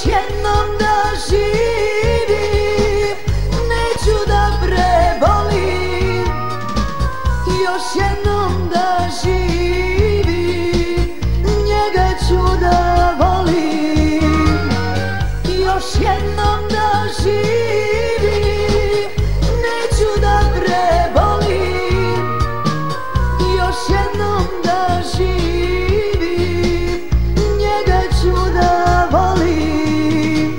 jednom da živim, neću da prebolim. Još jednom da živim, njega ću da volim. Još jednom da živim, neću da prebolim. Još jednom da živim, njega ću da volim.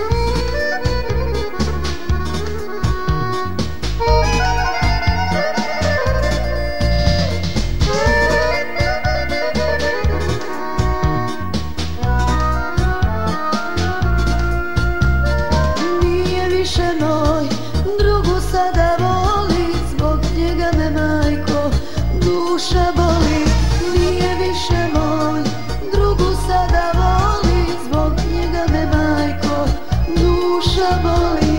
Nije više moj, drugu sada voli, zbog njega me majko duša boli. Nije više moj, drugu sada voli, zbog njega me majko duša boli.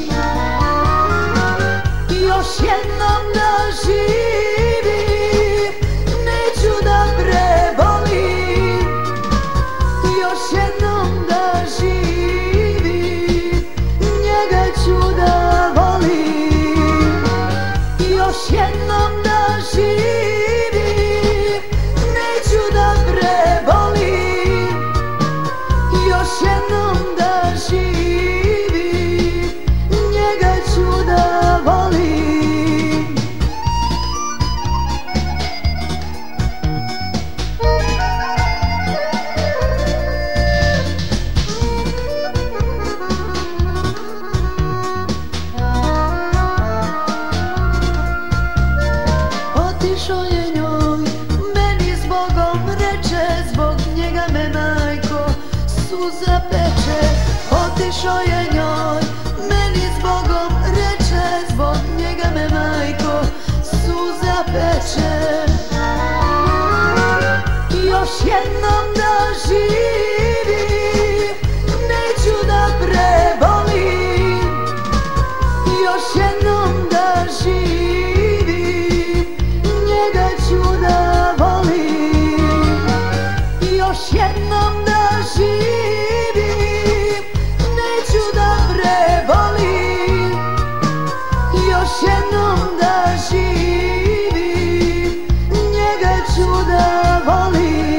Još jednom da živim, neću da prebolim. Još jednom da živim, njega ću da volim. Još jednom da živim, neću da prebolim. Još jednom da živim, njega ću da volim. Otišao je njoj, meni zbogom reče, zbog njega me majko suza peče. Otišao je njoj, meni zbogom reče, zbog njega me majko suza peče. Još jednom da živim, neću da prebolim. Još jednom da živim, njega ću da volim. Još jednom da živim, neću da prebolim. Još jednom da živim, njega ću da volim.